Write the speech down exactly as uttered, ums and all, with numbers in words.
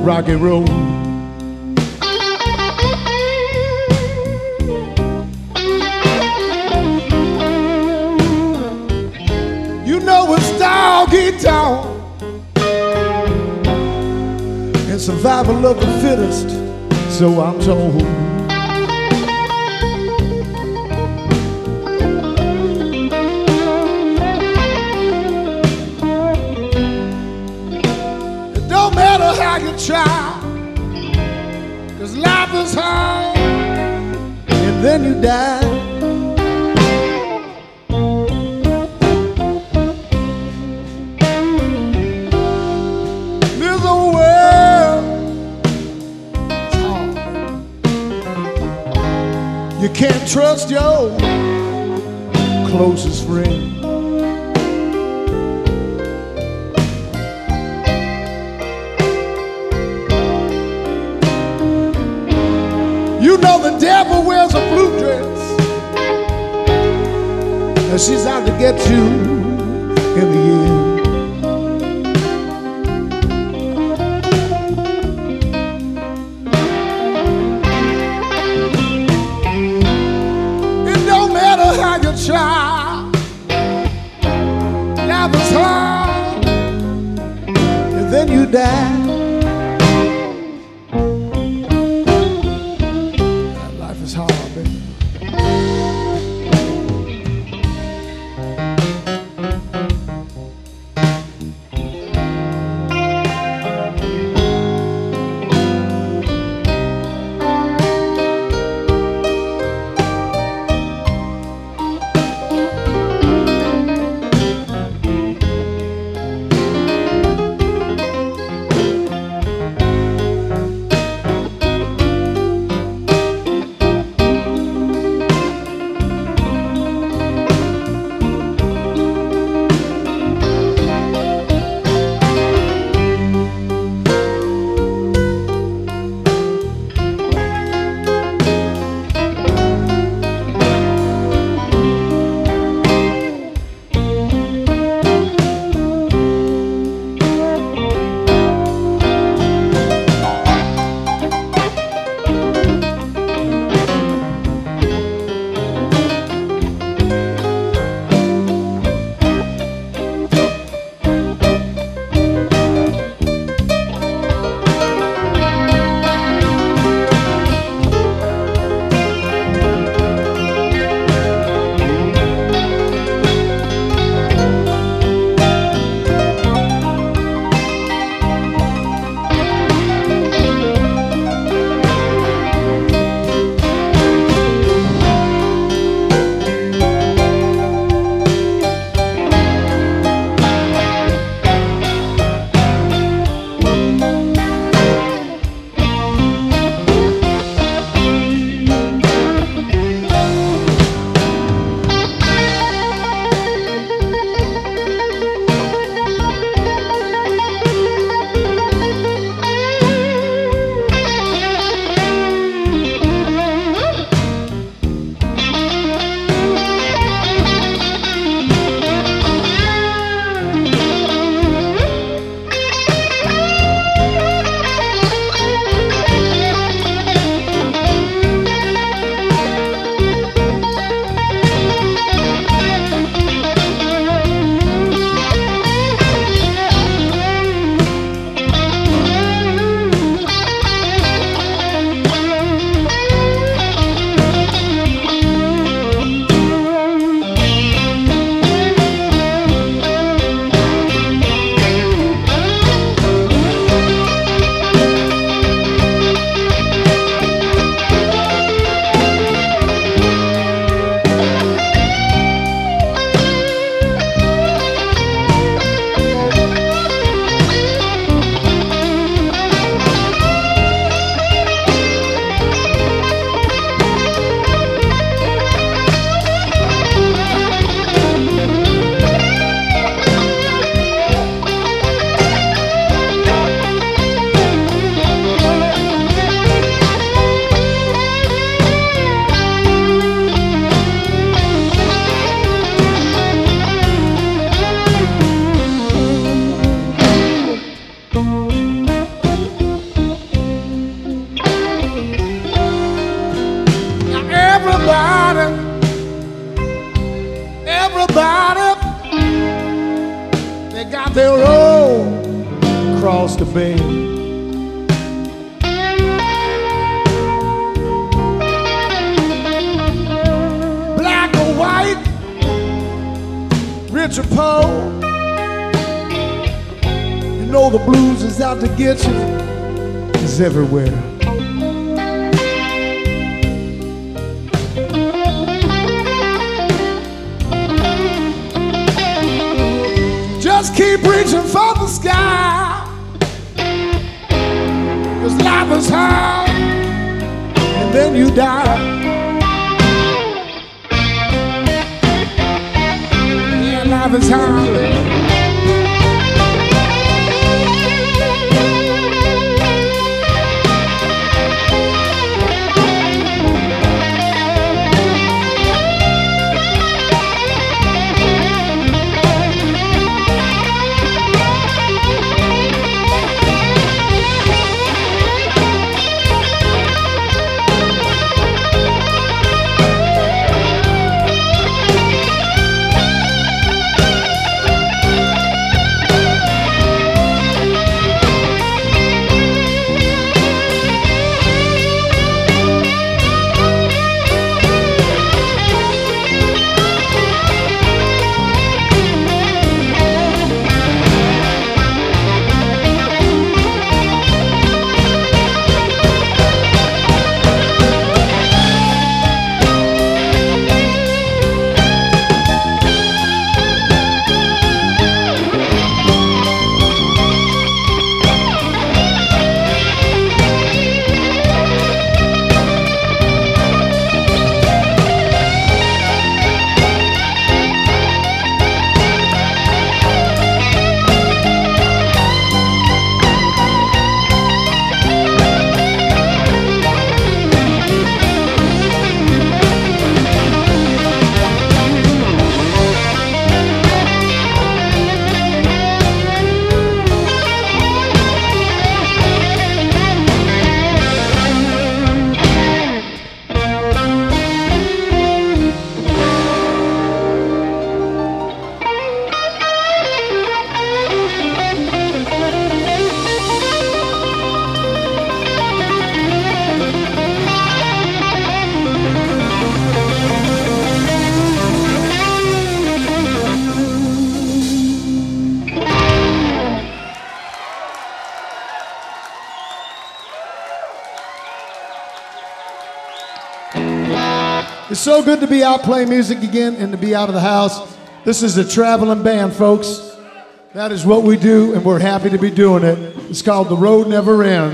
rocky road. You know it's dog eat dog, and survival of the fittest, so I'm told. It don't matter how you try, 'cause life is hard, and then you die. You can't trust your closest friend. You know the devil wears a blue dress, and she's out to get you in the end. Try. Life is hard, and then you die. Life is hard, baby. they'll roll across the bay. Black or white, rich or poor, you know the blues is out to get you, is everywhere. Just keep reaching for the sky, 'cause life is hard and then you die. Yeah, life is hard. It's so good to be out playing music again and to be out of the house. This is a traveling band, folks. That is what we do, and we're happy to be doing it. It's called The Road Never Ends.